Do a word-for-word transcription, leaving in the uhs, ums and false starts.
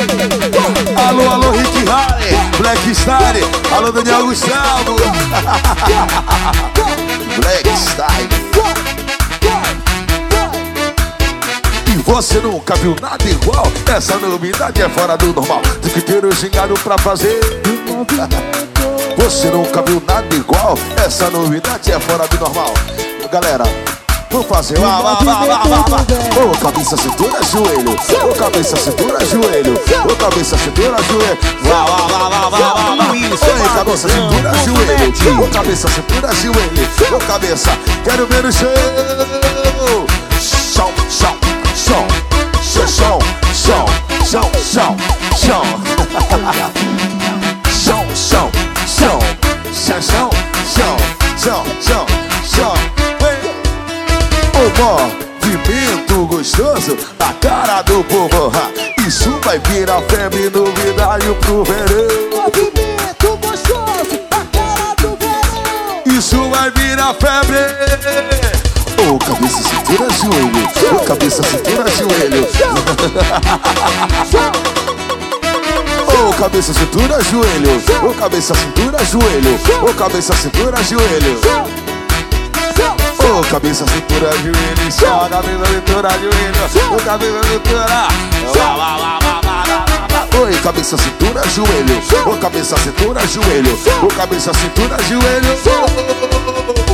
Alô, alô, Rick Harry, Black Star, alô, Daniel Gustavo. Black Star. E você nunca viu nada igual. Essa novidade é fora do normal. Tem que ter o gingado pra fazer. Você nunca viu nada igual. Essa novidade é fora do normal. Galera, vamos fazer. Vá, vá, vá, vá, vá, vá. Ô, cabeça, cintura, joelho. Ô, cabeça, cintura, joelho. Ô, cabeça, cintura, joelho. Vá, vá, vá, vá, vá, vá, vá. Ô, cabeça, cintura, joelho. Ô, cabeça, cintura, joelho. Ô, cabeça, quero ver o show. Chão, chão, chão. Chão, chão, chão, chão, chão, chão. Chão, chão, chão. Chão, chão, chão, chão, chão, chão. O movimento gostoso na cara do povo. Isso vai virar febre, novidade pro verão. Movimento gostoso na cara do verão. Isso vai virar febre. Ô, cabeça, cintura, joelho. Ô, cabeça, cintura, joelho. Ô, cabeça, cintura, joelho. Ô, cabeça, cintura, joelho. Ô, cabeça, cintura, joelho. Ô, cabeça, cintura, joelho. Só cabeça, cintura, joelho. Ô, cabeça, cintura. Oi, cabeça, cintura, joelho. Ô, cabeça, cintura, joelho. Ô, cabeça, cintura, joelho.